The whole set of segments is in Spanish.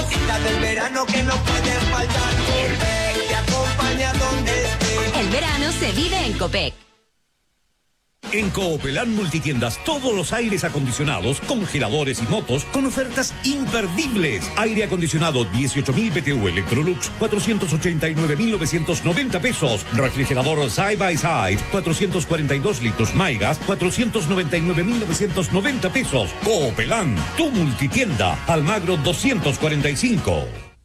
Cositas del verano que no pueden faltar. Copec te acompaña donde estés. El verano se vive en Copec. En Coopelan Multitiendas, todos los aires acondicionados, congeladores y motos con ofertas imperdibles. Aire acondicionado 18.000 BTU Electrolux, 489.990 pesos. Refrigerador Side by Side, 442 litros Maigas, 499.990 pesos. Coopelan, tu multitienda, Almagro 245.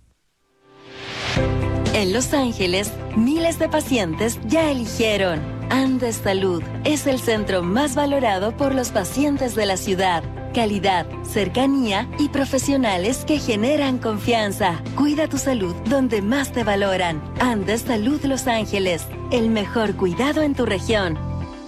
En Los Ángeles, miles de pacientes ya eligieron. Andes Salud es el centro más valorado por los pacientes de la ciudad. Calidad, cercanía y profesionales que generan confianza. Cuida tu salud donde más te valoran. Andes Salud Los Ángeles, el mejor cuidado en tu región.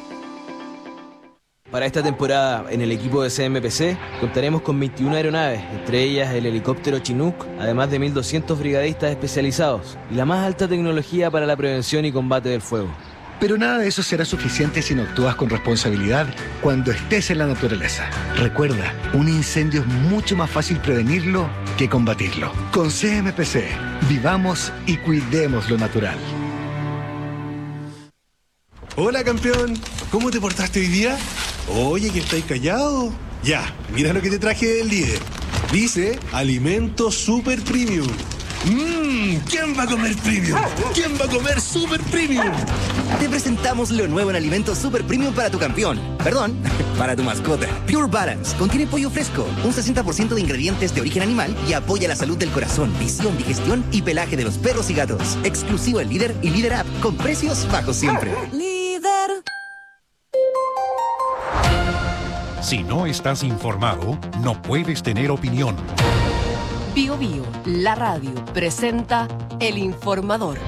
Para esta temporada, en el equipo de CMPC, contaremos con 21 aeronaves, entre ellas el helicóptero Chinook, además de 1.200 brigadistas especializados y la más alta tecnología para la prevención y combate del fuego. Pero nada de eso será suficiente si no actúas con responsabilidad cuando estés en la naturaleza. Recuerda, un incendio es mucho más fácil prevenirlo que combatirlo. Con CMPC, vivamos y cuidemos lo natural. Hola, campeón. ¿Cómo te portaste hoy día? Oye, que estáis callado. Ya, mira lo que te traje del líder. Dice Alimento Super Premium. ¿Quién va a comer premium? ¿Quién va a comer super premium? Te presentamos lo nuevo en Alimentos Super Premium para tu campeón. Perdón, para tu mascota. Pure Balance. Contiene pollo fresco, un 60% de ingredientes de origen animal y apoya la salud del corazón, visión, digestión y pelaje de los perros y gatos. Exclusivo en Líder y Líder App, con precios bajos siempre. Líder. Si no estás informado, no puedes tener opinión. Bio Bio, la radio, presenta El Informador.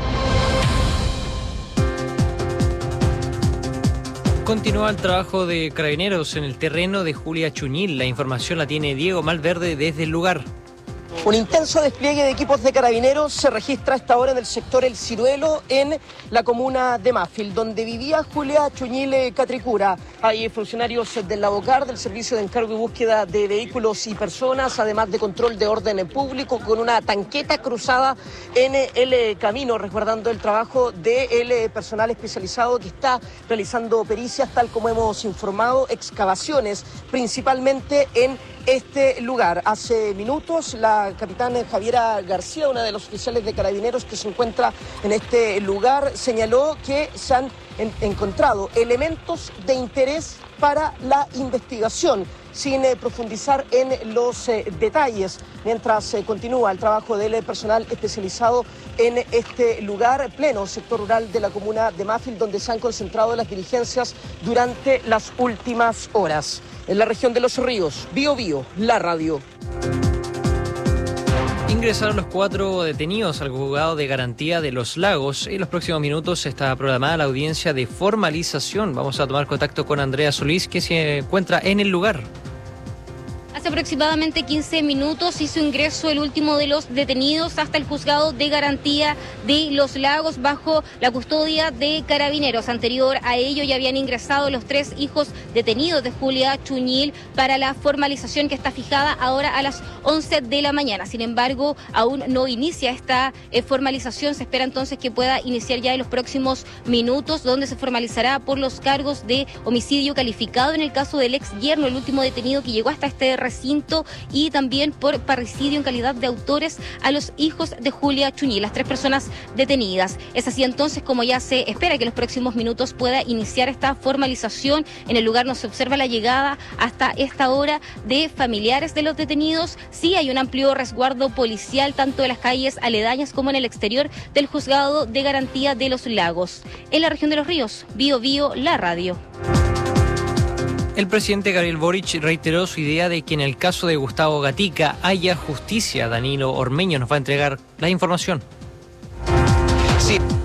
Continúa el trabajo de Carabineros en el terreno de Julia Chuñil. La información la tiene Diego Malverde desde el lugar. Un intenso despliegue de equipos de Carabineros se registra a esta hora en el sector El Ciruelo, en la comuna de Mafil, donde vivía Julia Chuñil Catricura. Hay funcionarios del Labocar, del Servicio de Encargo y Búsqueda de Vehículos y Personas, además de control de orden público, con una tanqueta cruzada en el camino, resguardando el trabajo del personal especializado que está realizando pericias, tal como hemos informado, excavaciones, principalmente en este lugar. Hace minutos la capitana Javiera García, una de los oficiales de Carabineros que se encuentra en este lugar, señaló que se han encontrado elementos de interés para la investigación, sin profundizar en los detalles, mientras continúa el trabajo del personal especializado en este lugar, pleno sector rural de la comuna de Mafil, donde se han concentrado las diligencias durante las últimas horas. En la región de Los Ríos, Bio Bio, la radio. Ingresaron los 4 detenidos al juzgado de garantía de Los Lagos. En los próximos minutos está programada la audiencia de formalización. Vamos a tomar contacto con Andrea Solís, que se encuentra en el lugar. Hace aproximadamente 15 minutos hizo ingreso el último de los detenidos hasta el juzgado de garantía de Los Lagos bajo la custodia de Carabineros. Anterior a ello ya habían ingresado los 3 hijos detenidos de Julia Chuñil para la formalización que está fijada ahora a las 11 de la mañana. Sin embargo, aún no inicia esta formalización. Se espera entonces que pueda iniciar ya en los próximos minutos, donde se formalizará por los cargos de homicidio calificado en el caso del ex yerno, el último detenido que llegó hasta este recinto, y también por parricidio en calidad de autores a los hijos de Julia Chuñil, las 3 personas detenidas. Es así entonces como ya se espera que en los próximos minutos pueda iniciar esta formalización. En el lugar no se observa la llegada hasta esta hora de familiares de los detenidos. Sí hay un amplio resguardo policial tanto en las calles aledañas como en el exterior del juzgado de garantía de Los Lagos. En la región de Los Ríos, Bio Bio, la radio. El presidente Gabriel Boric reiteró su idea de que en el caso de Gustavo Gatica haya justicia. Danilo Ormeño nos va a entregar la información. Sí.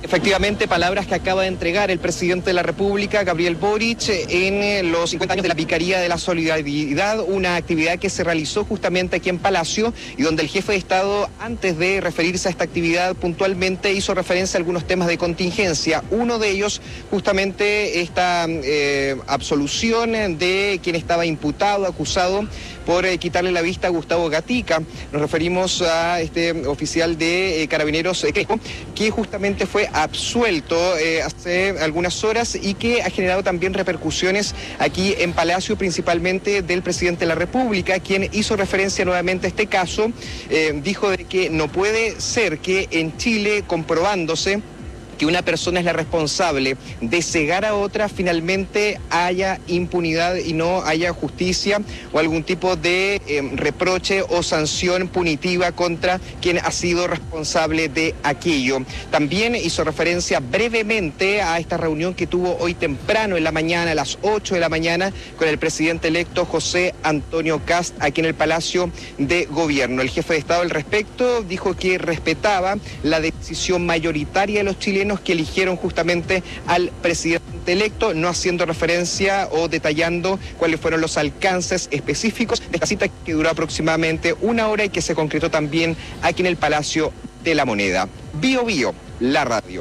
Efectivamente, palabras que acaba de entregar el presidente de la República, Gabriel Boric, en los 50 años de la Vicaría de la Solidaridad, una actividad que se realizó justamente aquí en Palacio y donde el jefe de Estado, antes de referirse a esta actividad puntualmente, hizo referencia a algunos temas de contingencia. Uno de ellos, justamente, esta absolución de quien estaba imputado, acusado por quitarle la vista a Gustavo Gatica. Nos referimos a este oficial de Carabineros que justamente fue absuelto hace algunas horas y que ha generado también repercusiones aquí en Palacio, principalmente del presidente de la República, quien hizo referencia nuevamente a este caso. Dijo de que no puede ser que en Chile, comprobándose que una persona es la responsable de cegar a otra, finalmente haya impunidad y no haya justicia o algún tipo de reproche o sanción punitiva contra quien ha sido responsable de aquello. También hizo referencia brevemente a esta reunión que tuvo hoy temprano en la mañana, a las 8 de la mañana, con el presidente electo José Antonio Kast, aquí en el Palacio de Gobierno. El jefe de Estado al respecto dijo que respetaba la decisión mayoritaria de los chilenos que eligieron justamente al presidente electo, no haciendo referencia o detallando cuáles fueron los alcances específicos de esta cita que duró aproximadamente 1 hora y que se concretó también aquí en el Palacio de la Moneda. Bio Bio, la radio.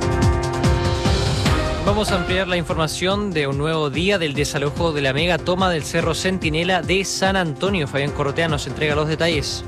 Vamos a ampliar la información de un nuevo día del desalojo de la mega toma del Cerro Centinela de San Antonio. Fabián Corrotea nos entrega los detalles.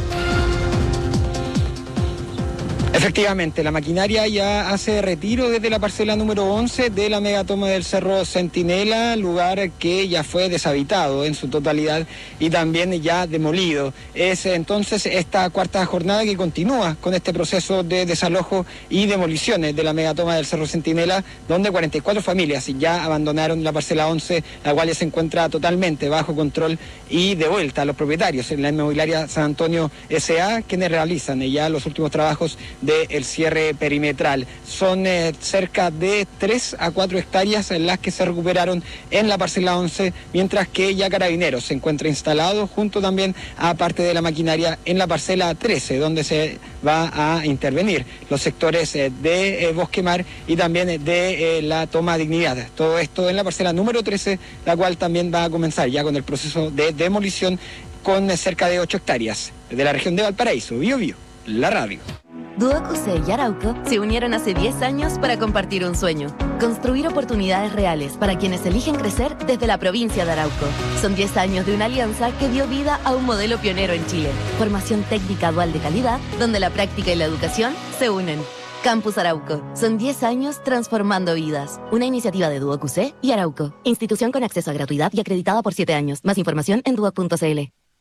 Efectivamente, la maquinaria ya hace retiro desde la parcela número 11 de la megatoma del Cerro Centinela, lugar que ya fue deshabitado en su totalidad y también ya demolido. Es entonces esta cuarta jornada que continúa con este proceso de desalojo y demoliciones de la megatoma del Cerro Centinela, donde 44 familias ya abandonaron la parcela 11, la cual ya se encuentra totalmente bajo control y de vuelta a los propietarios en la inmobiliaria San Antonio S.A., quienes realizan ya los últimos trabajos del cierre perimetral. Son cerca de 3 a 4 hectáreas en las que se recuperaron en la parcela 11, mientras que ya Carabineros se encuentra instalado junto también a parte de la maquinaria en la parcela 13, donde se va a intervenir los sectores de Bosque Mar y también de la Toma Dignidad. Todo esto en la parcela número 13, la cual también va a comenzar ya con el proceso de demolición con cerca de 8 hectáreas de la región de Valparaíso. Bio Bio, la radio. Duoc-UC y Arauco se unieron hace 10 años para compartir un sueño: construir oportunidades reales para quienes eligen crecer desde la provincia de Arauco. Son 10 años de una alianza que dio vida a un modelo pionero en Chile. Formación técnica dual de calidad, donde la práctica y la educación se unen. Campus Arauco. Son 10 años transformando vidas. Una iniciativa de Duoc-UC y Arauco. Institución con acceso a gratuidad y acreditada por 7 años. Más información en duoc.cl.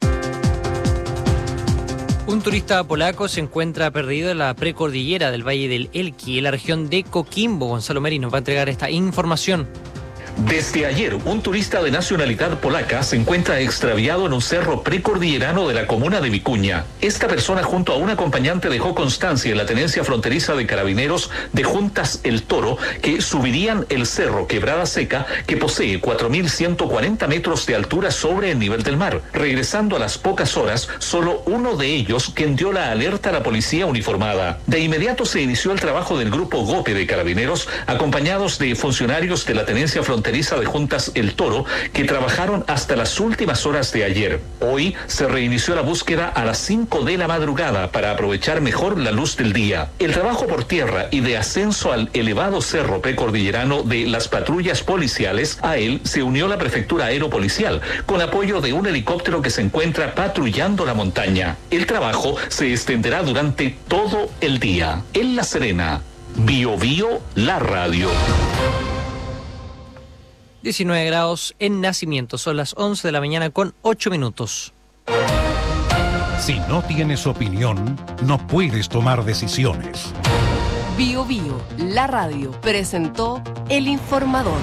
Un turista polaco se encuentra perdido en la precordillera del Valle del Elqui, en la región de Coquimbo. Gonzalo Meri nos va a entregar esta información. Desde ayer, un turista de nacionalidad polaca se encuentra extraviado en un cerro precordillerano de la comuna de Vicuña. Esta persona, junto a un acompañante, dejó constancia en la tenencia fronteriza de Carabineros de Juntas El Toro que subirían el cerro Quebrada Seca, que posee 4.140 metros de altura sobre el nivel del mar. Regresando a las pocas horas, solo uno de ellos quien dio la alerta a la policía uniformada. De inmediato se inició el trabajo del grupo GOPE de Carabineros, acompañados de funcionarios de la tenencia fronteriza de Juntas El Toro, que trabajaron hasta las últimas horas de ayer. Hoy se reinició la búsqueda a las 5 de la madrugada para aprovechar mejor la luz del día. El trabajo por tierra y de ascenso al elevado cerro precordillerano de las patrullas policiales, a él se unió la prefectura aeropolicial, con apoyo de un helicóptero que se encuentra patrullando la montaña. El trabajo se extenderá durante todo el día. En La Serena, Bio Bio, la radio. 19 grados en Nacimiento, son las 11 de la mañana con 8 minutos. Si no tienes opinión, no puedes tomar decisiones. Bio Bio, la radio, presentó El Informador.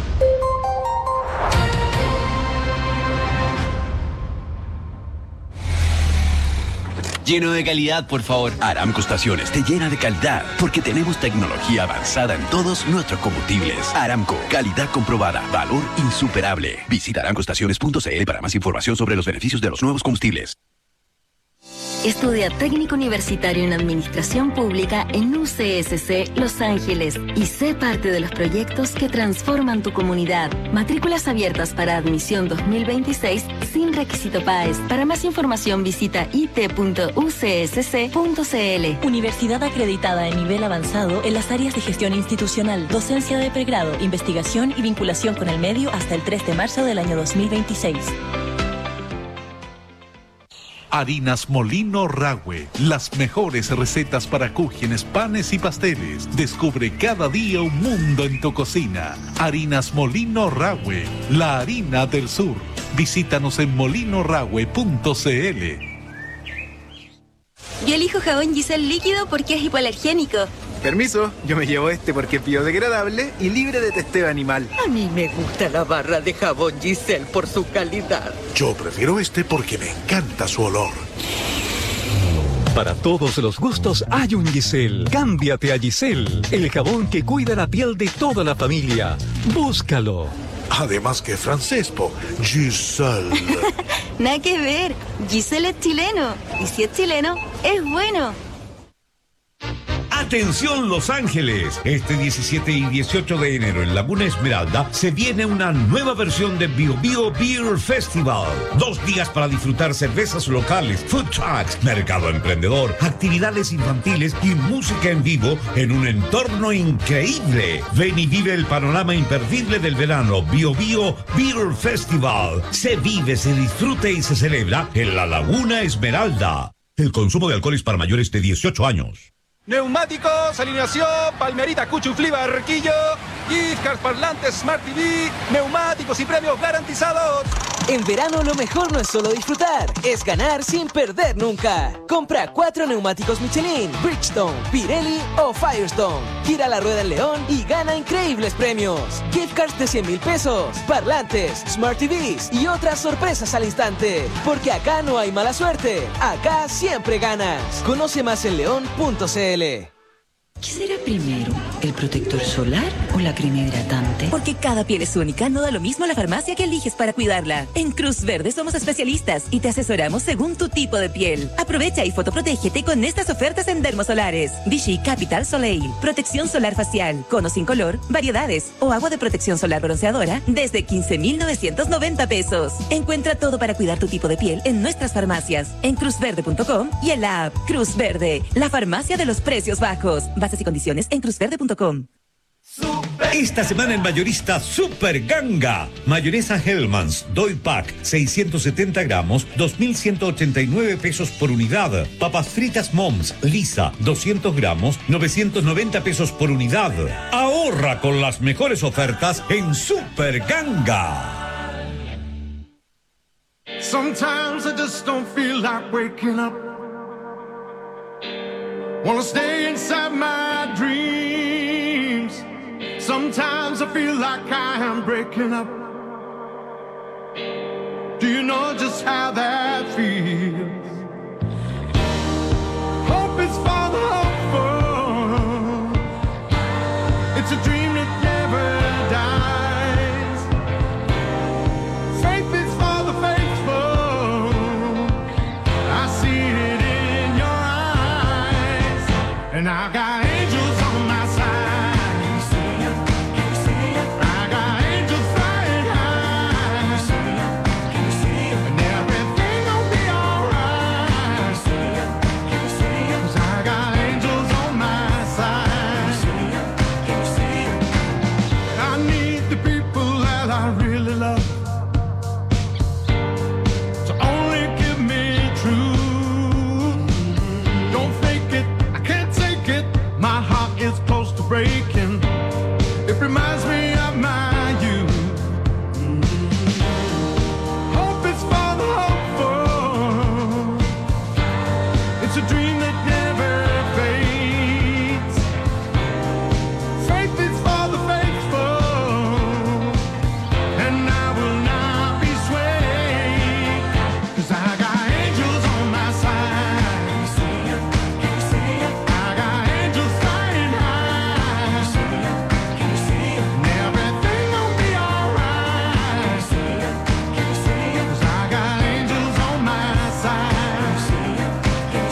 Lleno de calidad, por favor. Aramco Estaciones te llena de calidad porque tenemos tecnología avanzada en todos nuestros combustibles. Aramco, calidad comprobada, valor insuperable. Visita aramcoestaciones.cl para más información sobre los beneficios de los nuevos combustibles. Estudia técnico universitario en Administración Pública en UCSC Los Ángeles y sé parte de los proyectos que transforman tu comunidad. Matrículas abiertas para admisión 2026 sin requisito PAES. Para más información visita it.ucsc.cl. Universidad acreditada en nivel avanzado en las áreas de gestión institucional, docencia de pregrado, investigación y vinculación con el medio hasta el 3 de marzo del año 2026. Harinas Molino Rahue, las mejores recetas para cúgenes, panes y pasteles. Descubre cada día un mundo en tu cocina. Harinas Molino Rahue, la harina del sur. Visítanos en molinorahue.cl. Yo elijo jabón Giselle líquido porque es hipoalergénico. Permiso, yo me llevo este porque es biodegradable y libre de testeo animal. A mí me gusta la barra de jabón Giselle por su calidad. Yo prefiero este porque me encanta su olor. Para todos los gustos hay un Giselle. Cámbiate a Giselle, el jabón que cuida la piel de toda la familia. Búscalo. Además que es francés, Giselle. Nada que ver. Giselle es chileno. Y si es chileno, es bueno. Atención Los Ángeles, este 17 y 18 de enero en Laguna Esmeralda se viene una nueva versión de Bio Bio Beer Festival. 2 días para disfrutar cervezas locales, food trucks, mercado emprendedor, actividades infantiles y música en vivo en un entorno increíble. Ven y vive el panorama imperdible del verano. Bio Bio Beer Festival. Se vive, se disfruta y se celebra en la Laguna Esmeralda. El consumo de alcohol es para mayores de 18 años. Neumáticos, alineación, Palmerita, Cuchuflí, Barquillo, gift parlantes, Smart TV, neumáticos y premios garantizados. En verano lo mejor no es solo disfrutar, es ganar sin perder nunca. Compra 4 neumáticos Michelin, Bridgestone, Pirelli o Firestone. Gira la rueda en León y gana increíbles premios. Gift cards de 100,000 pesos, parlantes, Smart TVs y otras sorpresas al instante. Porque acá no hay mala suerte, acá siempre ganas. Conoce más en león.cl. ¿Qué será primero? ¿El protector solar o la crema hidratante? Porque cada piel es única, no da lo mismo la farmacia que eliges para cuidarla. En Cruz Verde somos especialistas y te asesoramos según tu tipo de piel. Aprovecha y fotoprotégete con estas ofertas en Dermosolares. Vichy Capital Soleil, protección solar facial, cono sin color, variedades o agua de protección solar bronceadora desde 15,990 pesos. Encuentra todo para cuidar tu tipo de piel en nuestras farmacias, en cruzverde.com y en la app Cruz Verde, la farmacia de los precios bajos. Bases y condiciones en cruzverde.com. Esta semana en Mayorista Super Ganga. Mayonesa Hellmann's Doy Pack 670 gramos, 2,189 pesos por unidad. Papas fritas Moms Lisa 200 gramos, 990 pesos por unidad. Ahorra con las mejores ofertas en Super Ganga. Sometimes I just don't feel like waking up. Wanna stay inside my dreams. Sometimes I feel like I am breaking up. Do you know just how that feels? Hope is for the hopeful. It's a dream that never dies. Faith is for the faithful. I see it in your eyes. And I got angels on my side. Breaking, it reminds me of my youth. Hope is for the hopeful. It's a dream that never fades. Faith is for the faithful, and I will not be swayed, 'cause I got angels on my side. I got angels flying high. Everything gon' be alright. 'Cause I got angels on my side.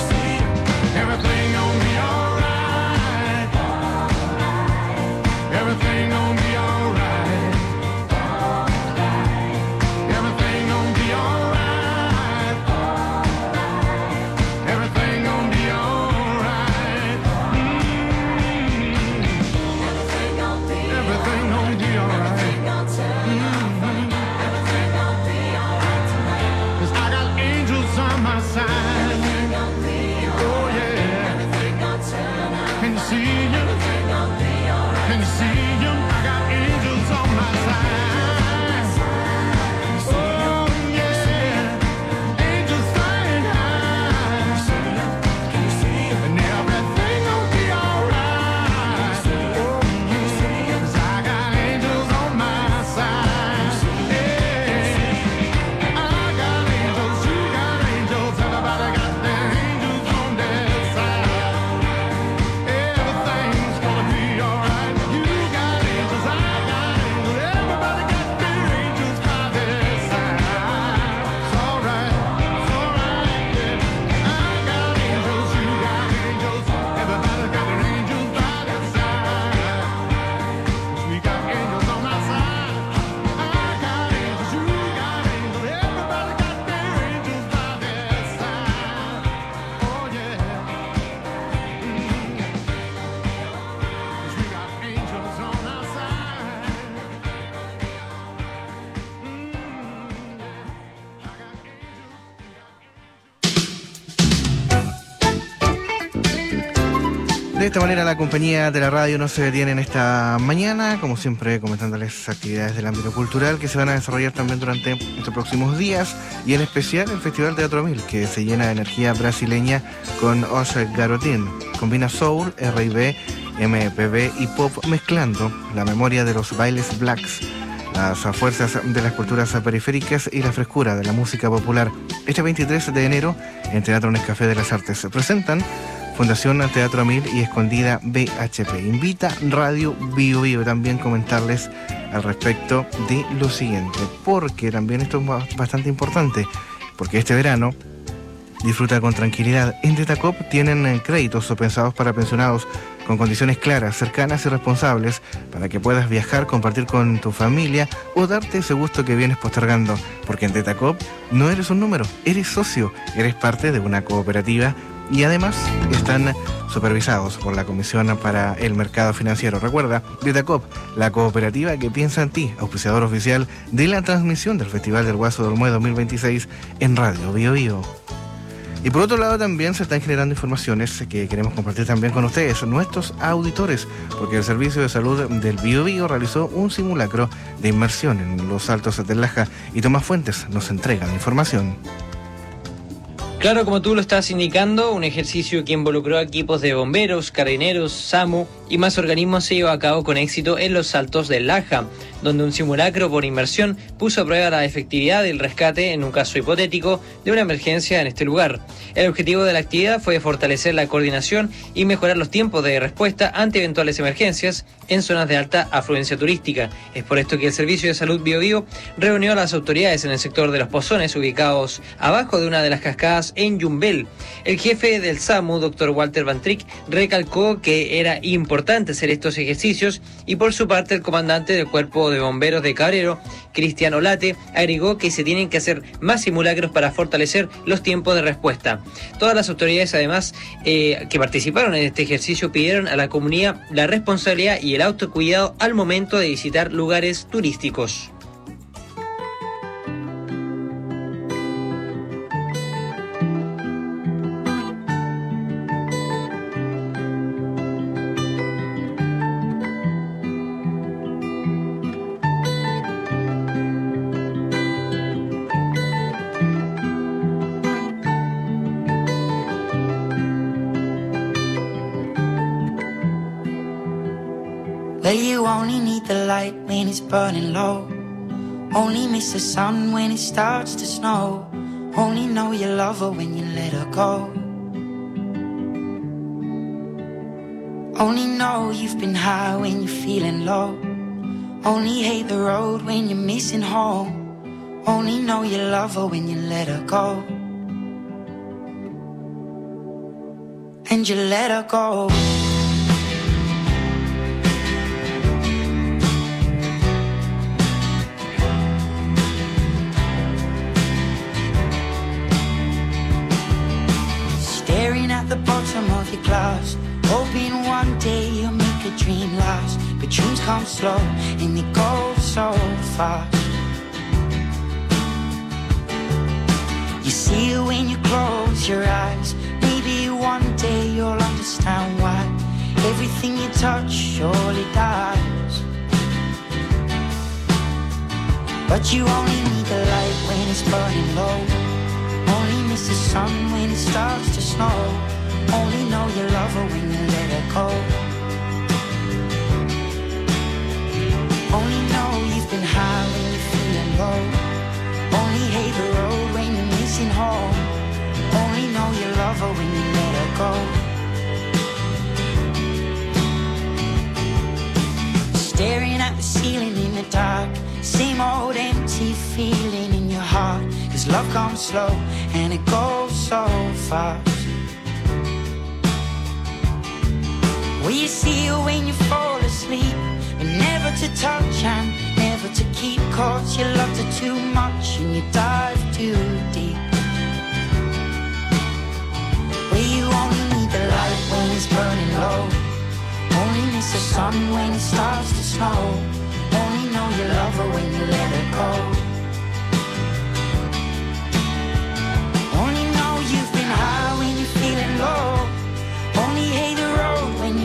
De esta manera la compañía de la radio no se detiene en esta mañana, como siempre comentándoles actividades del ámbito cultural que se van a desarrollar también durante estos próximos días, y en especial el Festival Teatro 1000, que se llena de energía brasileña con Os Garotin. Combina soul, R&B, MPB y pop, mezclando la memoria de los bailes blacks, las fuerzas de las culturas periféricas y la frescura de la música popular. Este 23 de enero en Teatro Nescafé de las Artes se presentan Fundación Teatro 1000 y Escondida BHP. Invita Radio Bio Bio. También comentarles al respecto de lo siguiente, porque también esto es bastante importante, porque este verano disfruta con tranquilidad. En Tetacop tienen créditos pensados para pensionados con condiciones claras, cercanas y responsables para que puedas viajar, compartir con tu familia o darte ese gusto que vienes postergando. Porque en Tetacop no eres un número, eres socio, eres parte de una cooperativa y además están supervisados por la Comisión para el Mercado Financiero. Recuerda, Tetacop, la cooperativa que piensa en ti, auspiciador oficial de la transmisión del Festival del Guaso de Olmué 2026 en Radio Bio Bio. Y por otro lado también se están generando informaciones que queremos compartir también con ustedes, nuestros auditores, porque el Servicio de Salud del Bio Bio realizó un simulacro de inmersión en los Altos del Laja y Tomás Fuentes nos entrega la información. Claro, como tú lo estás indicando, un ejercicio que involucró a equipos de bomberos, carabineros, SAMU y más organismos se llevó a cabo con éxito en los Altos del Laja, donde un simulacro por inmersión puso a prueba la efectividad del rescate en un caso hipotético de una emergencia en este lugar. El objetivo de la actividad fue fortalecer la coordinación y mejorar los tiempos de respuesta ante eventuales emergencias en zonas de alta afluencia turística. Es por esto que el Servicio de Salud Bio Bio reunió a las autoridades en el sector de los Pozones, ubicados abajo de una de las cascadas en Yumbel. El jefe del SAMU, Dr. Walter Van Trick, recalcó que era importante hacer estos ejercicios y por su parte el comandante del Cuerpo de Bomberos de Cabrero, Cristian Olate, agregó que se tienen que hacer más simulacros para fortalecer los tiempos de respuesta. Todas las autoridades, además, que participaron en este ejercicio, pidieron a la comunidad la responsabilidad y el autocuidado al momento de visitar lugares turísticos. Well, you only need the light when it's burning low. Only miss the sun when it starts to snow. Only know you love her when you let her go. Only know you've been high when you're feeling low. Only hate the road when you're missing home. Only know you love her when you let her go. And you let her go. Staring at the bottom of your glass, hoping one day you'll make a dream last. But dreams come slow and they go so fast. You see it when you close your eyes. Maybe one day you'll understand why everything you touch surely dies. But you only need the light when it's burning low. Only miss the sun when it starts to snow. Only know you love her when you let her go. Only know you've been high when you're feeling low. Only hate the road when you're missing home. Only know you love her when you let her go. Staring at the ceiling in the dark, same old empty feeling in your heart. 'Cause love comes slow and it goes so fast. Well, you see her when you fall asleep, but never to touch and never to keep. 'Cause you loved her too much and you dive too deep. Well, you only need the light when it's burning low. Only miss the sun when it starts to snow. Only know you love her when you let her go. Only know you've been high when you're feeling low. Only hate the road when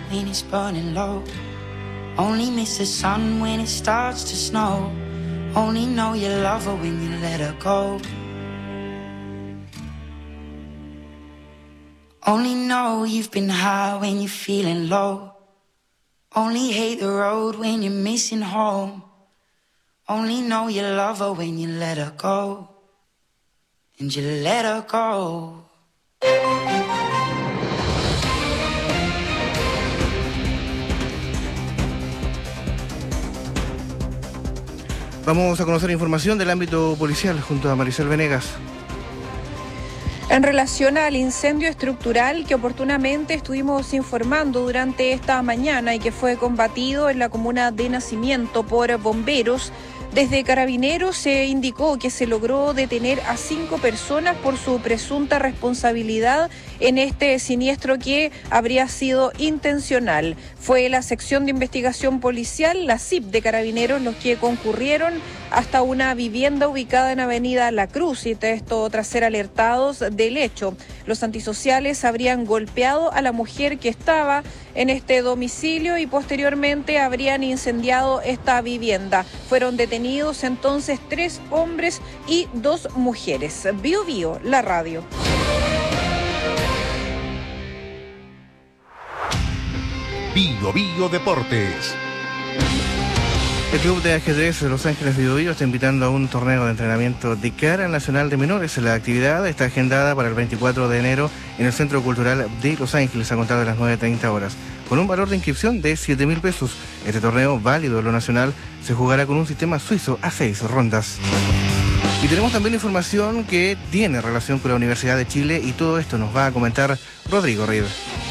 when it's burning low. Only miss the sun when it starts to snow. Only know you love her when you let her go. Only know you've been high when you're feeling low. Only hate the road when you're missing home. Only know you love her when you let her go. And you let her go. Vamos a conocer información del ámbito policial junto a Maricel Venegas. En relación al incendio estructural que oportunamente estuvimos informando durante esta mañana y que fue combatido en la comuna de Nacimiento por bomberos, desde Carabineros se indicó que se logró detener a 5 personas por su presunta responsabilidad en este siniestro que habría sido intencional. Fue la sección de investigación policial, la CIP de Carabineros, los que concurrieron hasta una vivienda ubicada en Avenida La Cruz, y esto tras ser alertados del hecho. Los antisociales habrían golpeado a la mujer que estaba en este domicilio y posteriormente habrían incendiado esta vivienda. Fueron detenidos entonces 3 hombres y 2 mujeres. Bio Bio, la radio. Bio Bio Deportes. El Club de Ajedrez de Los Ángeles Bio Bio está invitando a un torneo de entrenamiento de cara al Nacional de Menores. La actividad está agendada para el 24 de enero en el Centro Cultural de Los Ángeles a contar de las 9:30 horas, con un valor de inscripción de 7.000 pesos. Este torneo, válido en lo nacional, se jugará con un sistema suizo a 6 rondas. Y tenemos también información que tiene relación con la Universidad de Chile, y todo esto nos va a comentar Rodrigo Reed.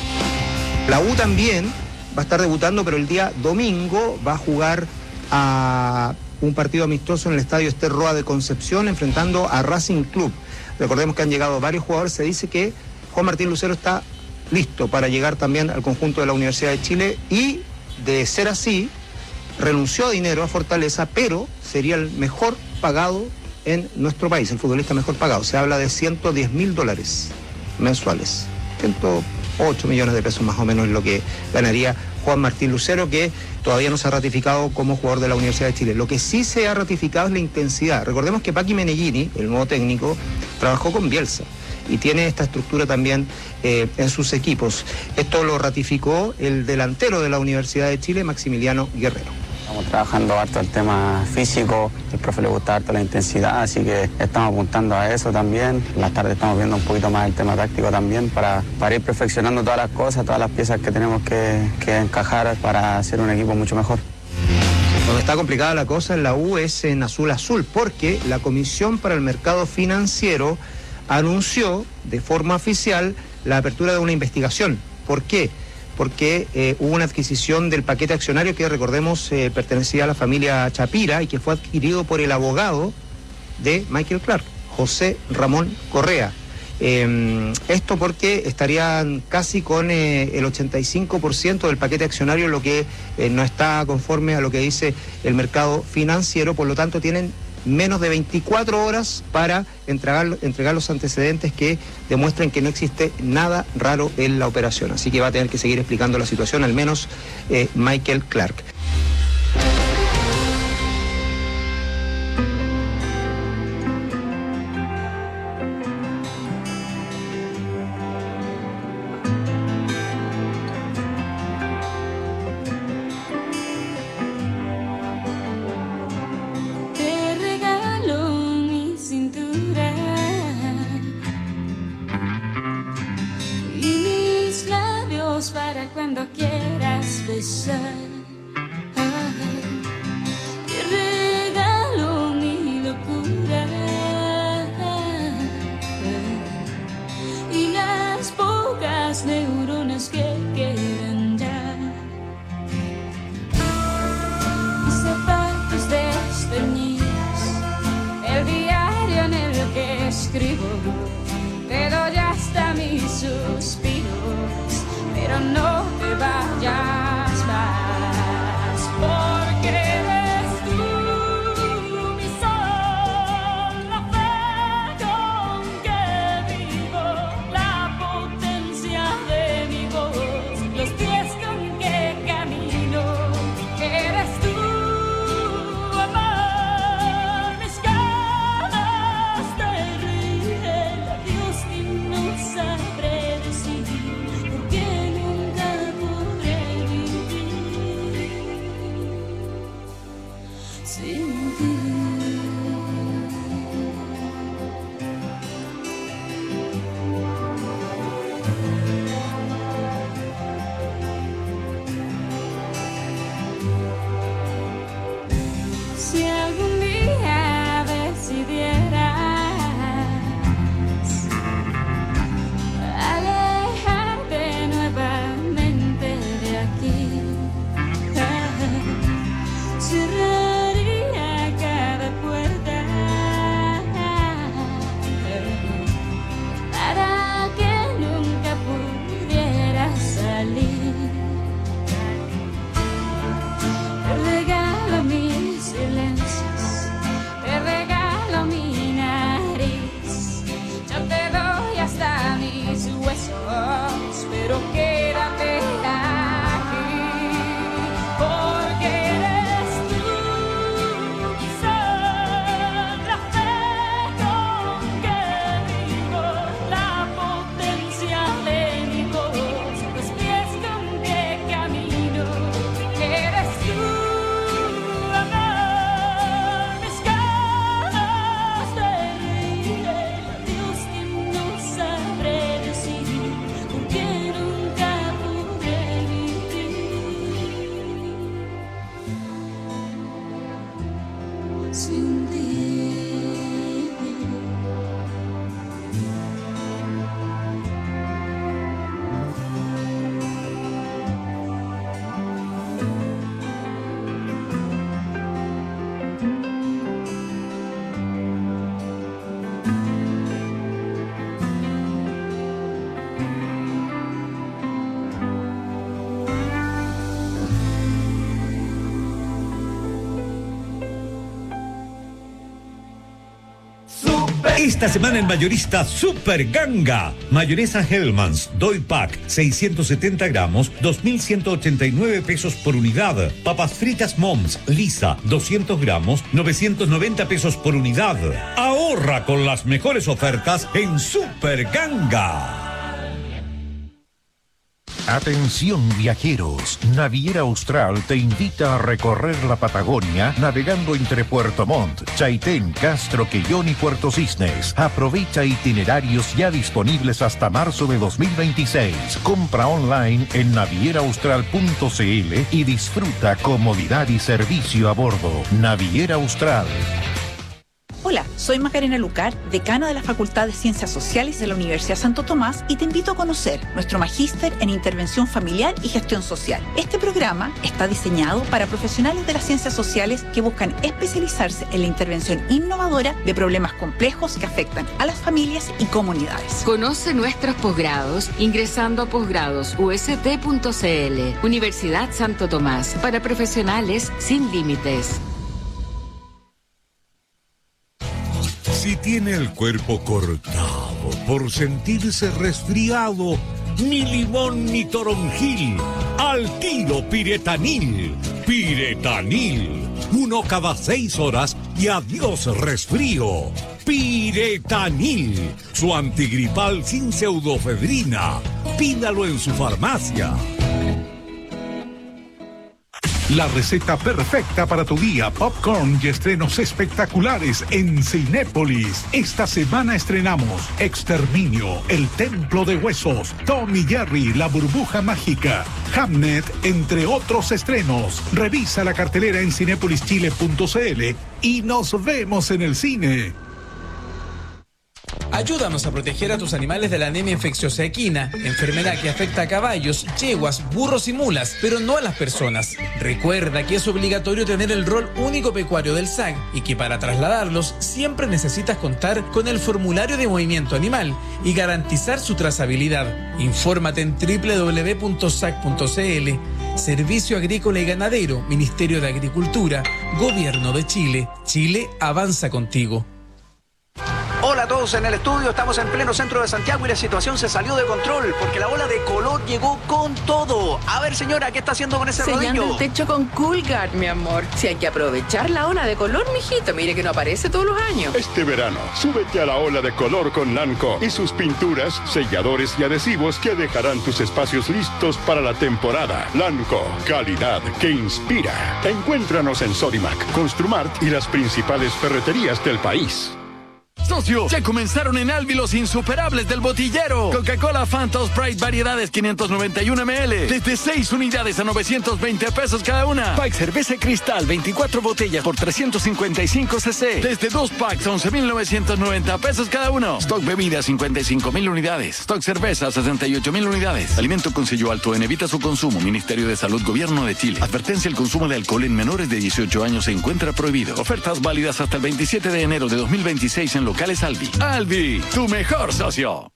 La U también va a estar debutando, pero el día domingo va a jugar a un partido amistoso en el Estadio Ester Roa de Concepción, enfrentando a Racing Club. Recordemos que han llegado varios jugadores. Se dice que Juan Martín Lucero está listo para llegar también al conjunto de la Universidad de Chile, y de ser así, renunció a dinero a Fortaleza, pero sería el mejor pagado en nuestro país, el futbolista mejor pagado. Se habla de $110.000 mensuales, 108 millones de pesos más o menos es lo que ganaría Juan Martín Lucero, que todavía no se ha ratificado como jugador de la Universidad de Chile. Lo que sí se ha ratificado es la intensidad. Recordemos que Paqui Meneghini, el nuevo técnico, trabajó con Bielsa y tiene esta estructura también en sus equipos. Esto lo ratificó el delantero de la Universidad de Chile, Maximiliano Guerrero. Estamos trabajando harto el tema físico, el profe le gusta harto la intensidad, así que estamos apuntando a eso también. En las tardes estamos viendo un poquito más el tema táctico también para ir perfeccionando todas las cosas, todas las piezas que tenemos que encajar para hacer un equipo mucho mejor. Donde está complicada la cosa en la U es en azul, porque la Comisión para el Mercado Financiero anunció de forma oficial la apertura de una investigación. ¿Por qué? Porque hubo una adquisición del paquete accionario que, recordemos, pertenecía a la familia Chapira y que fue adquirido por el abogado de Michael Clark, José Ramón Correa. Esto porque estarían casi con el 85% del paquete accionario, lo que no está conforme a lo que dice el mercado financiero. Por lo tanto, tienen menos de 24 horas para entregar los antecedentes que demuestren que no existe nada raro en la operación. Así que va a tener que seguir explicando la situación, al menos Michael Clark. Para cuando quieras besar, te regalo mi locura y las pocas neuronas que quedan ya. Mis zapatos desteñidos, el diario en el que escribo, te doy hasta mis suspiros. Pero no te vayas más. Esta semana en mayorista Super Ganga. Mayonesa Hellmann's Doi Pack 670 gramos, 2.189 pesos por unidad. Papas fritas Moms Lisa 200 gramos, 990 pesos por unidad. Ahorra con las mejores ofertas en Super Ganga. Atención viajeros, Naviera Austral te invita a recorrer la Patagonia navegando entre Puerto Montt, Chaitén, Castro, Quellón y Puerto Cisnes. Aprovecha itinerarios ya disponibles hasta marzo de 2026. Compra online en navieraaustral.cl y disfruta comodidad y servicio a bordo. Naviera Austral. Hola, soy Macarena Lucar, decana de la Facultad de Ciencias Sociales de la Universidad Santo Tomás y te invito a conocer nuestro magíster en Intervención Familiar y Gestión Social. Este programa está diseñado para profesionales de las ciencias sociales que buscan especializarse en la intervención innovadora de problemas complejos que afectan a las familias y comunidades. Conoce nuestros posgrados ingresando a posgradosust.cl. Universidad Santo Tomás, para profesionales sin límites. Si tiene el cuerpo cortado por sentirse resfriado, ni limón ni toronjil, al tiro Piretanil. Piretanil, 1 cada 6 horas y adiós resfrío. Piretanil, su antigripal sin pseudofedrina. Pídalo en su farmacia. La receta perfecta para tu día, popcorn y estrenos espectaculares en Cinépolis. Esta semana estrenamos Exterminio, El Templo de Huesos, Tom y Jerry, La Burbuja Mágica, Hamnet, entre otros estrenos. Revisa la cartelera en cinepolischile.cl y nos vemos en el cine. Ayúdanos a proteger a tus animales de la anemia infecciosa equina, enfermedad que afecta a caballos, yeguas, burros y mulas, pero no a las personas. Recuerda que es obligatorio tener el rol único pecuario del SAC y que para trasladarlos siempre necesitas contar con el formulario de movimiento animal y garantizar su trazabilidad. Infórmate en www.sac.cl. Servicio Agrícola y Ganadero, Ministerio de Agricultura, Gobierno de Chile. Chile avanza contigo. Hola a todos en el estudio, estamos en pleno centro de Santiago y la situación se salió de control porque la ola de color llegó con todo. A ver, señora, ¿qué está haciendo con ese Sellando rodillo? el techo con Coolguard, mi amor. Si hay que aprovechar la ola de color, mijito, mire que no aparece todos los años. Este verano, súbete a la ola de color con Lanco y sus pinturas, selladores y adhesivos que dejarán tus espacios listos para la temporada. Lanco, calidad que inspira. Encuéntranos en Sodimac, Construmart y las principales ferreterías del país. Socio, ya comenzaron en Albi los insuperables del botillero. Coca-Cola Fanta Sprite variedades 591 ml. Desde 6 unidades a 920 pesos cada una. Pack cerveza Cristal, 24 botellas por 355 cc. Desde 2 packs, 11,990 pesos cada uno. Stock bebida, 55,000 unidades. Stock cerveza, 68,000 unidades. Alimento con sello alto en evita su consumo. Ministerio de Salud, Gobierno de Chile. Advertencia: el consumo de alcohol en menores de 18 años se encuentra prohibido. Ofertas válidas hasta el 27 de enero de 2026 en locales Albi. Albi, tu mejor socio.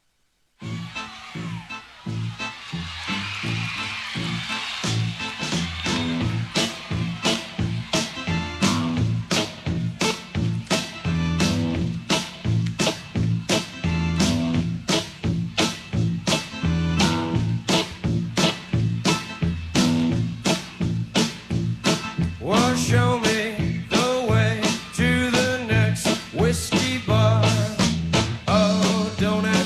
Show me the way to the next whiskey bar. Oh, don't ask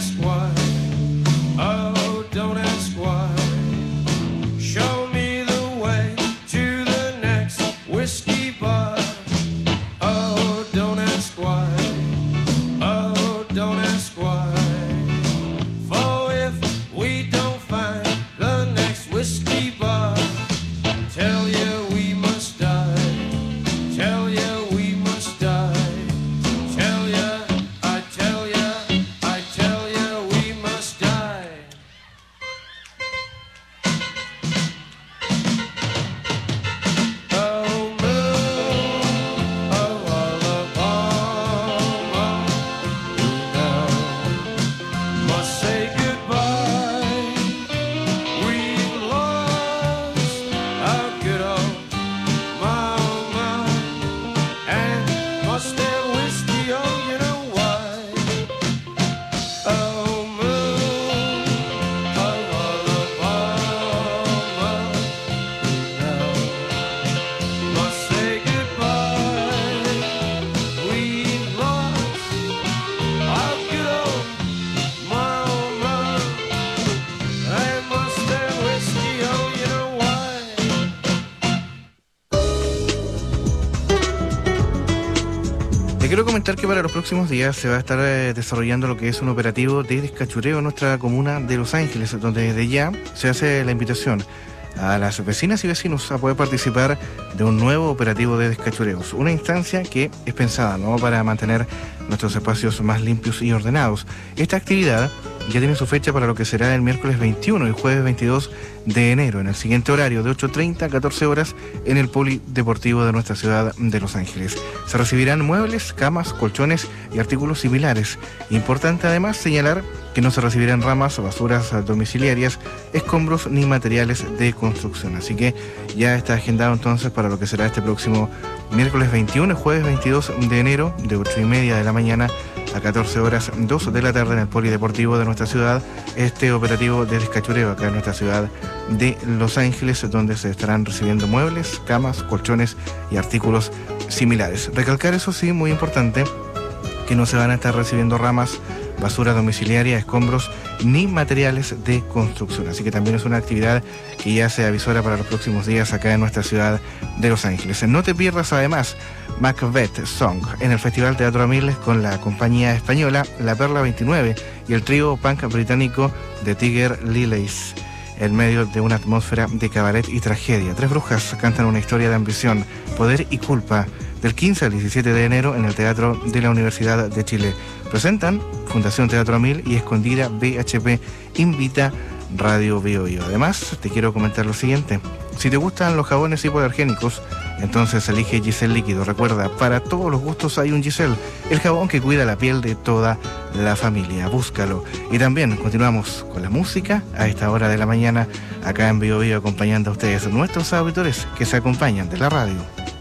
quiero comentar que para los próximos días se va a estar desarrollando lo que es un operativo de descachureo en nuestra comuna de Los Ángeles, donde desde ya se hace la invitación a las vecinas y vecinos a poder participar de un nuevo operativo de descachureos. Una instancia que es pensada, ¿no?, para mantener nuestros espacios más limpios y ordenados. Esta actividad ya tiene su fecha para lo que será el miércoles 21 y jueves 22 de enero, en el siguiente horario de 8:30 a 14 horas en el Polideportivo de nuestra ciudad de Los Ángeles. Se recibirán muebles, camas, colchones y artículos similares. Importante además señalar que no se recibirán ramas o basuras domiciliarias, escombros ni materiales de construcción. Así que ya está agendado entonces para lo que será este próximo miércoles 21 y jueves 22 de enero, de 8:30 de la mañana a 14 horas, 2 de la tarde en el Polideportivo de nuestra ciudad, este operativo de descachureo acá en nuestra ciudad de Los Ángeles, donde se estarán recibiendo muebles, camas, colchones y artículos similares. Recalcar, eso sí, muy importante, que no se van a estar recibiendo ramas, basura domiciliaria, escombros ni materiales de construcción. Así que también es una actividad que ya se avisora para los próximos días acá en nuestra ciudad de Los Ángeles. No te pierdas además Macbeth Song en el Festival Teatro Amil con la compañía española La Perla 29 y el trío punk británico The Tiger Lilies, en medio de una atmósfera de cabaret y tragedia. Tres brujas cantan una historia de ambición, poder y culpa, del 15 al 17 de enero en el Teatro de la Universidad de Chile. Presentan Fundación Teatro Amil y Escondida BHP invita Radio Bio Bio. Además, te quiero comentar lo siguiente. Si te gustan los jabones hipoalergénicos, entonces elige Giselle Líquido. Recuerda, para todos los gustos hay un Giselle, el jabón que cuida la piel de toda la familia. Búscalo. Y también continuamos con la música a esta hora de la mañana, acá en Bio Bio, acompañando a ustedes, nuestros auditores que se acompañan de la radio.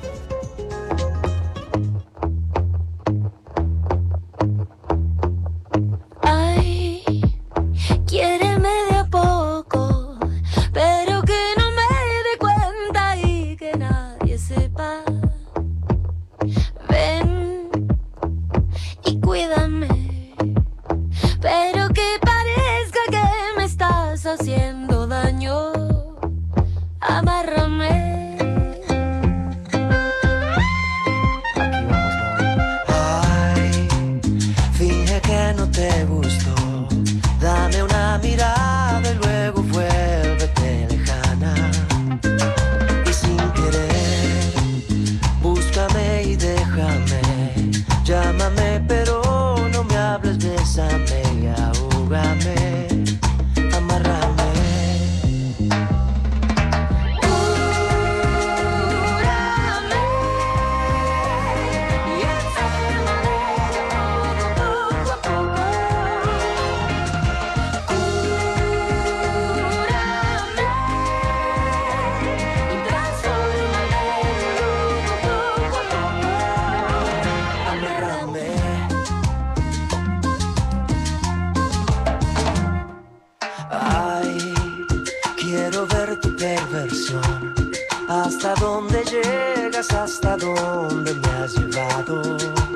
Hasta dónde llegas, hasta dónde me has llevado.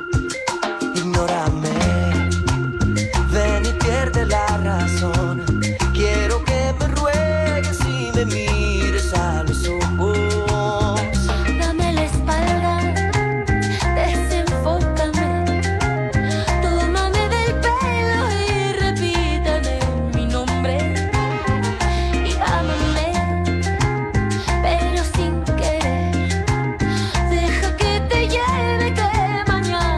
Ignórame, ven y pierde la razón. Quiero que me ruegues y me mires a los ojos. Dame la espalda, desenfócame. Tómame del pelo y repítame mi nombre. Y ámame, pero sin querer. Deja que te lleve, que mañana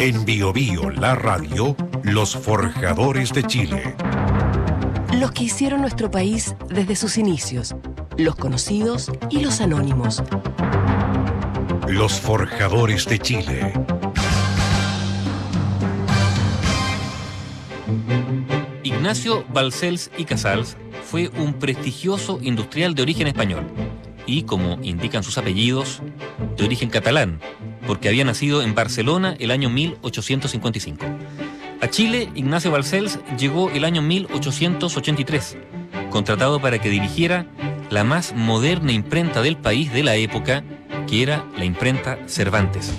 En Bio Bio, la radio, los forjadores de Chile. Los que hicieron nuestro país desde sus inicios, los conocidos y los anónimos. Los forjadores de Chile. Ignacio Balcells y Casals fue un prestigioso industrial de origen español y, como indican sus apellidos, de origen catalán, porque había nacido en Barcelona el año 1855. A Chile, Ignacio Balcells llegó el año 1883, contratado para que dirigiera la más moderna imprenta del país de la época, que era la imprenta Cervantes.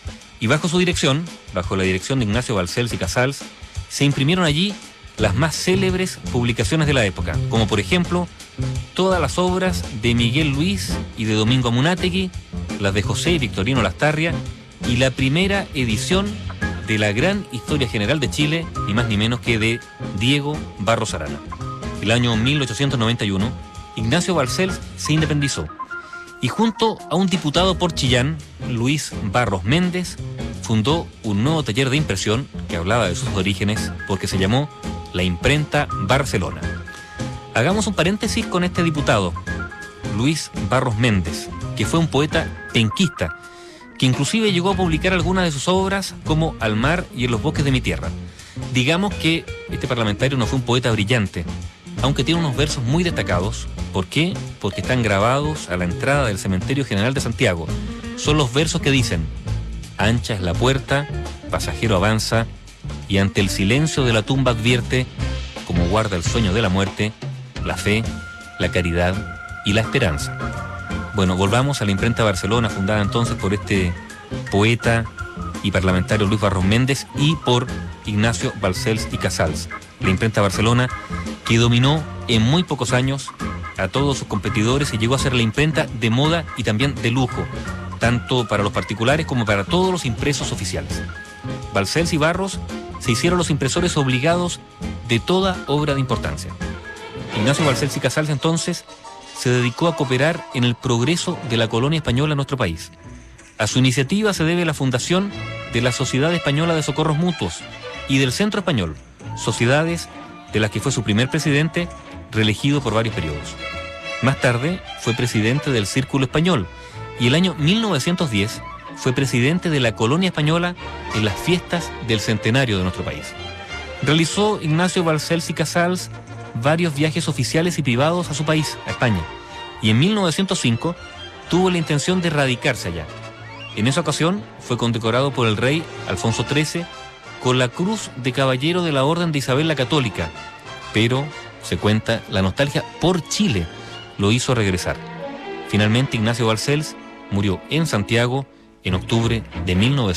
Y bajo su dirección, bajo la dirección de Ignacio Balcells y Casals, se imprimieron allí las más célebres publicaciones de la época, como por ejemplo todas las obras de Miguel Luis y de Domingo Amunátegui, las de José Victorino Lastarria y la primera edición de la gran historia general de Chile, ni más ni menos que de Diego Barros Arana. El año 1891, Ignacio Balcells se independizó y junto a un diputado por Chillán, Luis Barros Méndez, fundó un nuevo taller de impresión que hablaba de sus orígenes porque se llamó la Imprenta Barcelona. Hagamos un paréntesis con este diputado, Luis Barros Méndez, que fue un poeta penquista, que inclusive llegó a publicar algunas de sus obras como Al mar y en los bosques de mi tierra. Digamos que este parlamentario no fue un poeta brillante, aunque tiene unos versos muy destacados. ¿Por qué? Porque están grabados a la entrada del Cementerio General de Santiago. Son los versos que dicen: ancha es la puerta, pasajero avanza, y ante el silencio de la tumba advierte, como guarda el sueño de la muerte, la fe, la caridad y la esperanza. Bueno, volvamos a la Imprenta Barcelona, fundada entonces por este poeta y parlamentario Luis Barros Méndez y por Ignacio Balcells y Casals. La Imprenta Barcelona, que dominó en muy pocos años a todos sus competidores y llegó a ser la imprenta de moda y también de lujo, tanto para los particulares como para todos los impresos oficiales. Balcells y Barros se hicieron los impresores obligados de toda obra de importancia. Ignacio Balcells y Casals entonces se dedicó a cooperar en el progreso de la colonia española en nuestro país. A su iniciativa se debe la fundación de la Sociedad Española de Socorros Mutuos y del Centro Español, sociedades de las que fue su primer presidente, reelegido por varios periodos. Más tarde fue presidente del Círculo Español y el año 1910 fue presidente de la colonia española en las fiestas del centenario de nuestro país. Realizó Ignacio Balcells y Casals varios viajes oficiales y privados a su país, a España, y en 1905 tuvo la intención de radicarse allá. En esa ocasión fue condecorado por el rey Alfonso XIII con la Cruz de Caballero de la Orden de Isabel la Católica, pero, se cuenta, la nostalgia por Chile lo hizo regresar. Finalmente, Ignacio Balcells murió en Santiago en octubre de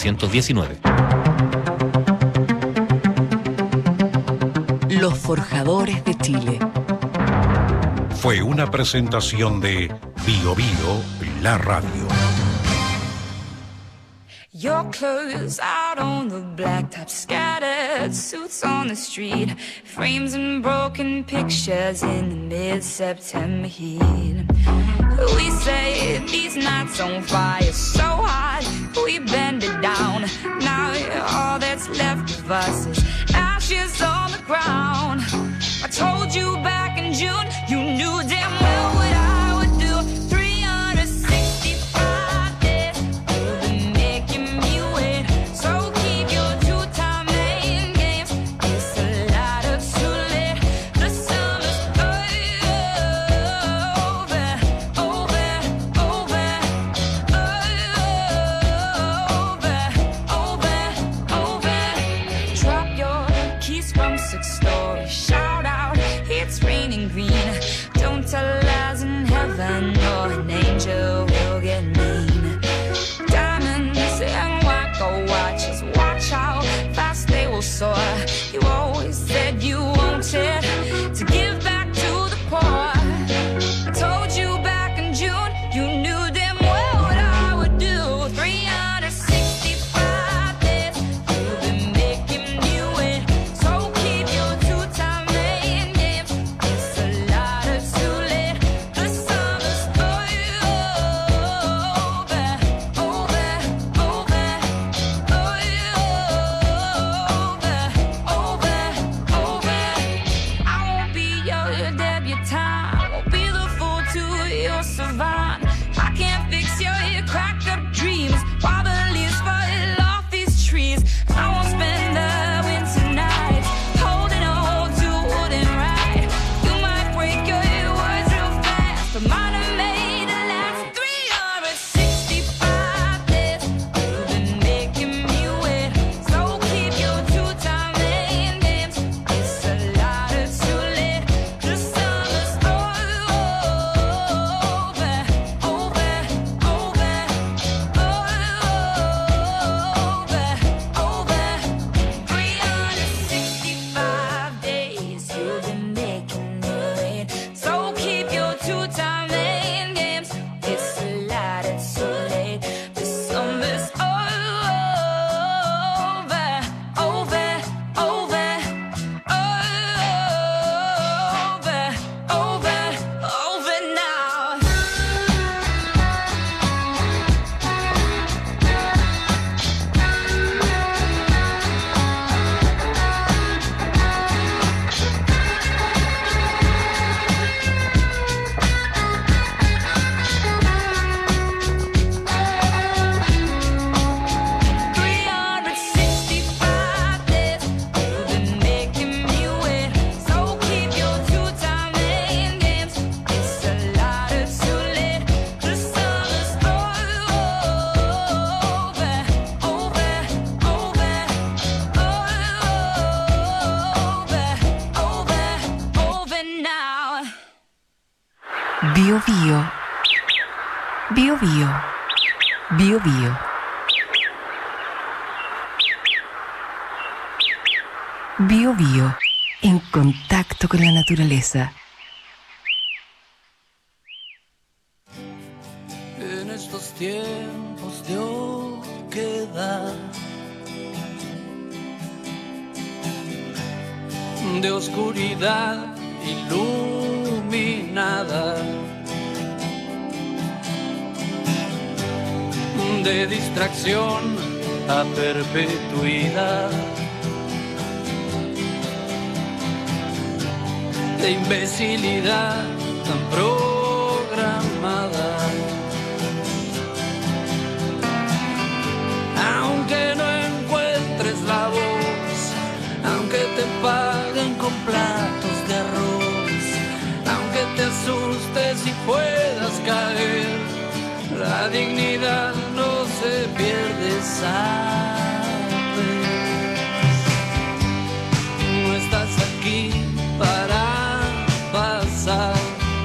1919. Los forjadores de Chile. Fue una presentación de Bio Bio, la radio. Your clothes out on the blacktop, scattered suits on the street, frames and broken pictures in the mid-September heat. We say these nights on fire, so hot, we bend it down. Now all that's left of us is ashes on the ground. I told you back in June, you knew damn well what I would do. 365 days, you've been making me wait. So keep your two-time main games. It's a lot of too late. The summer's over, over, over, over, over, over. Drop your keys. Bio Bio. Bio Bio. Bio Bio. Bio Bio. En contacto con la naturaleza. En estos tiempos de oquedad, de oscuridad iluminada, de distracción a perpetuidad, de imbecilidad tan programada. Aunque no encuentres la voz, aunque te paguen con platos de arroz, aunque te asustes y puedas caer, la dignidad no se pierde, sabes. No estás aquí para pasar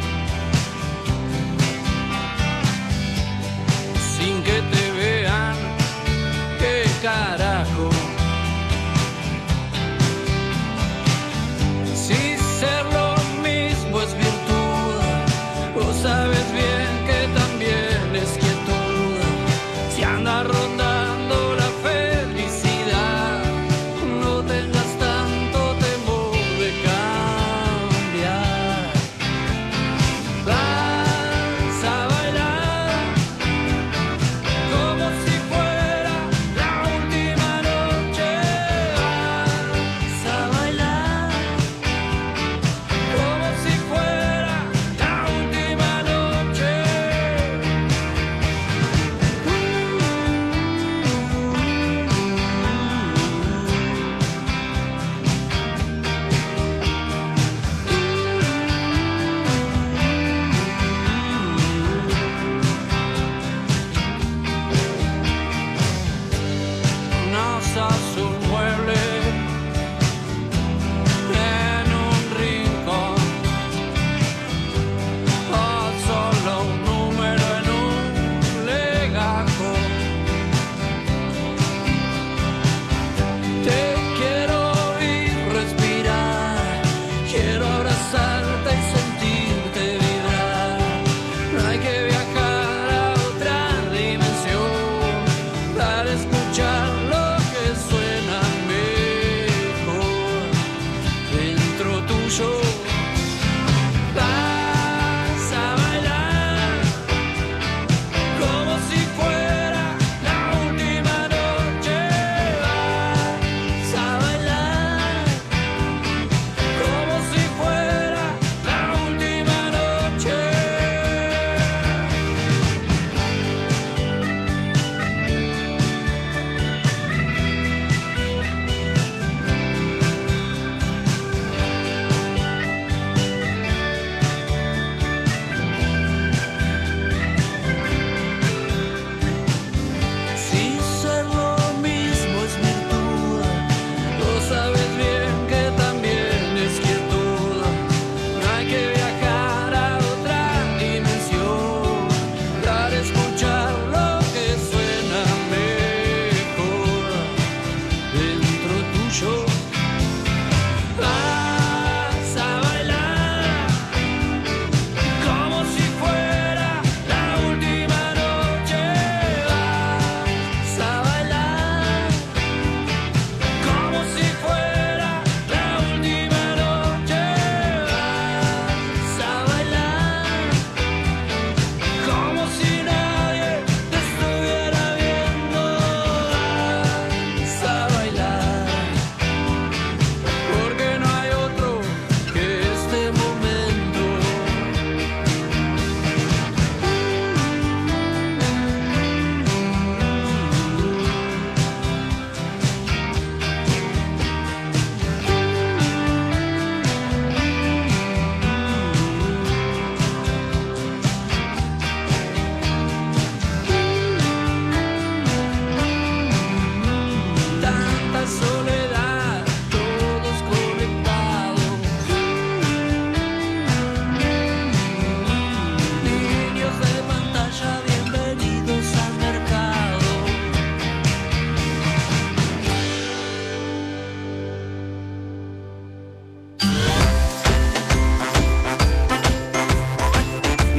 sin que te vean. ¿Qué carajo? Si ser lo mismo es virtud, vos sabes bien que también es quietud. Si anda rondando la fe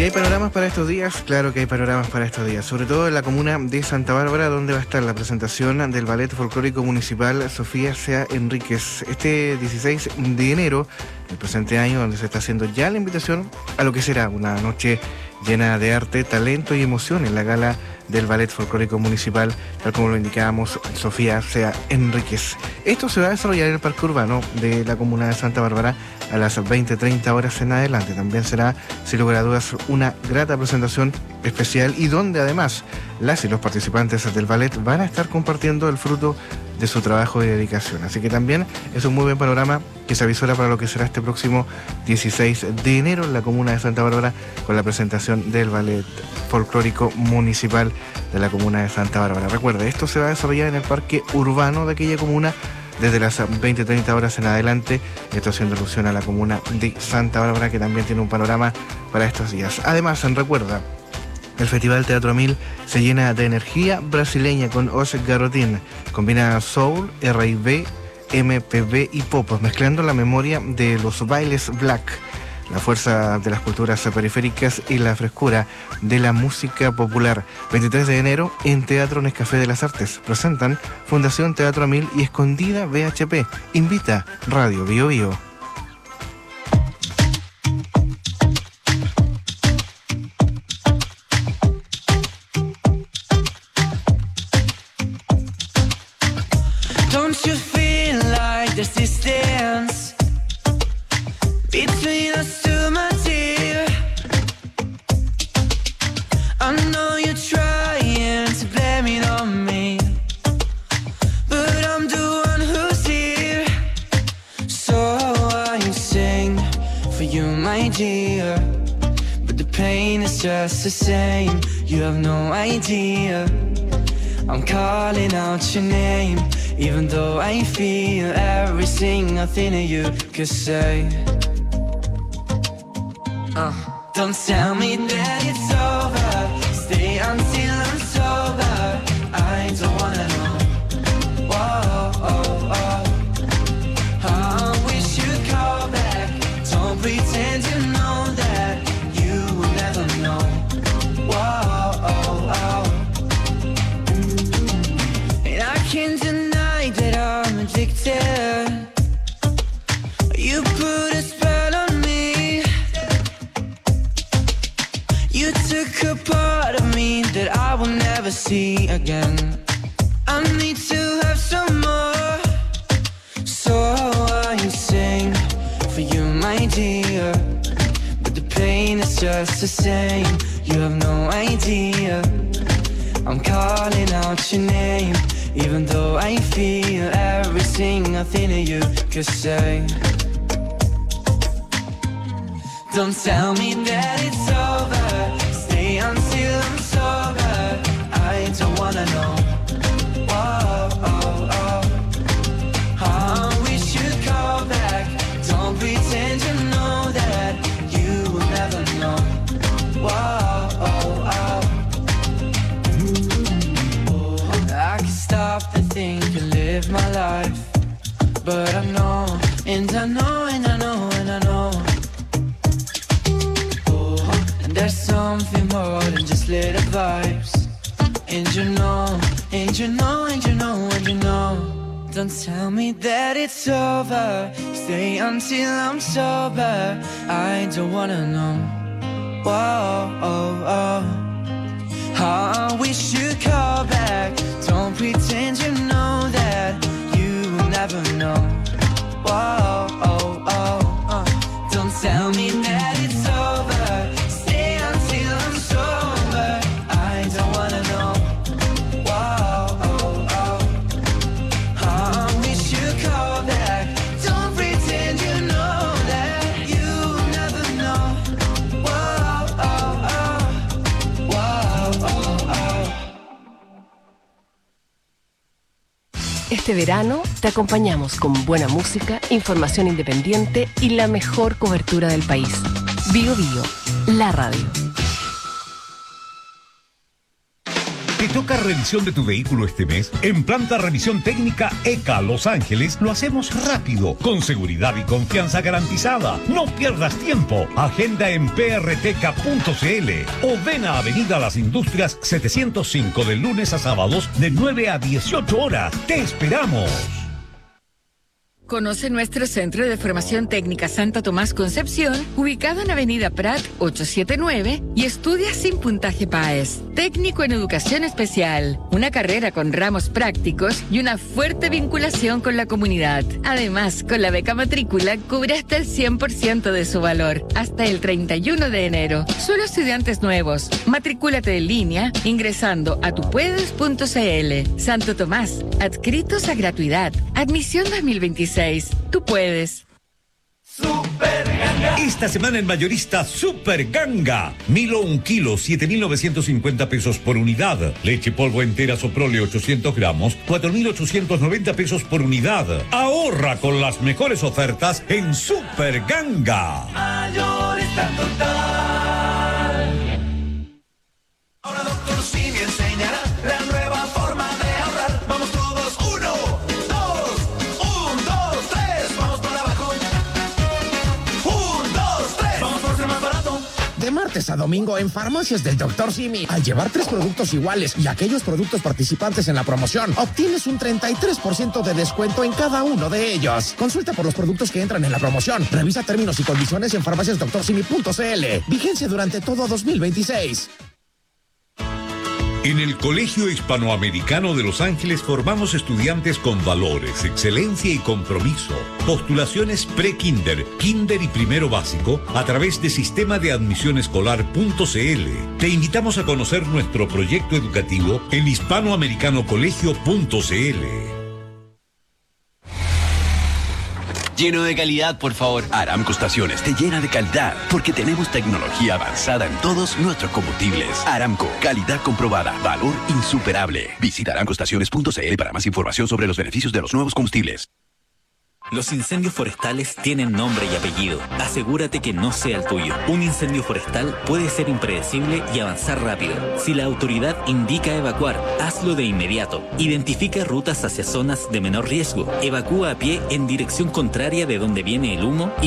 ¿Y hay panoramas para estos días? Claro que hay panoramas para estos días, sobre todo en la comuna de Santa Bárbara, donde va a estar la presentación del Ballet Folclórico Municipal Sofía Sea Enríquez este 16 de enero del presente año, donde se está haciendo ya la invitación a lo que será una noche llena de arte, talento y emoción en la gala del Ballet Folclórico Municipal, tal como lo indicábamos, Sofía Sea Enríquez. Esto se va a desarrollar en el Parque Urbano de la comuna de Santa Bárbara a las 20:30 horas en adelante. También será, sin lugar a dudas, una grata presentación especial y donde además las y los participantes del ballet van a estar compartiendo el fruto de su trabajo y dedicación. Así que también es un muy buen panorama que se avisora para lo que será este próximo 16 de enero en la comuna de Santa Bárbara con la presentación del Ballet Folclórico Municipal de la comuna de Santa Bárbara. Recuerde, esto se va a desarrollar en el Parque Urbano de aquella comuna desde las 20:30 horas en adelante. Esto haciendo alusión a la comuna de Santa Bárbara, que también tiene un panorama para estos días. Además, recuerda, el Festival Teatro 1000 se llena de energía brasileña con Os Garotin. Combina soul, R&B, MPB y pop, mezclando la memoria de los bailes black, la fuerza de las culturas periféricas y la frescura de la música popular. 23 de enero en Teatro Nescafé de las Artes. Presentan Fundación Teatro 1000 y Escondida BHP. Invita Radio Bio Bio. Don't you feel like there's distance between us two, my dear? I know you're trying to blame it on me, but I'm the one who's here. So I sing for you, my dear, but the pain is just the same. You have no idea. I'm calling out your name, even though I feel every single thing that you could say. Don't tell me that it's over, stay until I'm sober. I don't wanna know. Whoa, oh, oh. I wish you'd call back. Don't pretend you know that you will never know. Whoa, oh, oh. And I can't deny that I'm addicted. You put a spell on me. You took a part of me that I will never see again. I need to have some more. So I sing for you, my dear, but the pain is just the same. You have no idea. I'm calling out your name, even though I feel every single thing that you could say. Don't tell me that it's over, stay until I'm sober. I don't wanna know. Whoa, oh, oh. I wish you'd call back. Don't pretend you know that you will never know. Whoa, oh, oh. I can stop and think and live my life, but I know, and I know, and I know, and I know. And there's something more than just little vibes. And you know, and you know, and you know, and you know. Don't tell me that it's over, stay until I'm sober. I don't wanna know. Whoa, oh, oh. I wish you'd call back. Don't pretend you know that you will never know. Whoa, oh, oh. Don't tell me that it's over, stay until I'm sober. I don't wanna know. Whoa, oh, oh. I wish you'd call back. Don't pretend you know that you will never know. Whoa, oh, oh. Whoa, oh, oh. Este verano te acompañamos con buena música, información independiente y la mejor cobertura del país. Bio Bio, la radio. ¿Te toca revisión de tu vehículo este mes? En Planta Revisión Técnica ECA Los Ángeles lo hacemos rápido, con seguridad y confianza garantizada. No pierdas tiempo. Agenda en prtk.cl o ven a Avenida Las Industrias 705 de lunes a sábados de 9 a 18 horas. ¡Te esperamos! Conoce nuestro Centro de Formación Técnica Santo Tomás Concepción, ubicado en Avenida Prat 879, y estudia sin puntaje PAES. Técnico en Educación Especial, una carrera con ramos prácticos y una fuerte vinculación con la comunidad. Además, con la beca matrícula cubre hasta el 100% de su valor, hasta el 31 de enero. Solo estudiantes nuevos. Matricúlate en línea ingresando a tupuedes.cl. Santo Tomás, adscritos a gratuidad. Admisión 2026. Tú puedes. Esta semana en Mayorista Super Ganga. Milo 1 kilo, 7.950 pesos por unidad. Leche polvo entera Soprole 800 gramos, 4.890 pesos por unidad. Ahorra con las mejores ofertas en Super Ganga. Mayorista total. Ahora Doctor Simi enseñará la nueva forma de ahorrar. Vamos todos, 1, 2, 3, vamos para abajo. 1, 2, 3, vamos por ser más barato. De martes a domingo en Farmacias del Dr. Simi, al llevar 3 productos iguales y aquellos productos participantes en la promoción, obtienes un 33% de descuento en cada uno de ellos. Consulta por los productos que entran en la promoción. Revisa términos y condiciones en farmaciasdoctorsimi.cl. Vigencia durante todo 2026. En el Colegio Hispanoamericano de Los Ángeles formamos estudiantes con valores, excelencia y compromiso. Postulaciones pre-kinder, kinder y primero básico a través de sistema de admisión escolar.cl. Te invitamos a conocer nuestro proyecto educativo en hispanoamericanocolegio.cl. Lleno de calidad, por favor. Aramco Estaciones te llena de calidad porque tenemos tecnología avanzada en todos nuestros combustibles. Aramco, calidad comprobada, valor insuperable. Visita aramcoestaciones.cl para más información sobre los beneficios de los nuevos combustibles. Los incendios forestales tienen nombre y apellido. Asegúrate que no sea el tuyo. Un incendio forestal puede ser impredecible y avanzar rápido. Si la autoridad indica evacuar, hazlo de inmediato. Identifica rutas hacia zonas de menor riesgo. Evacúa a pie en dirección contraria de donde viene el humo y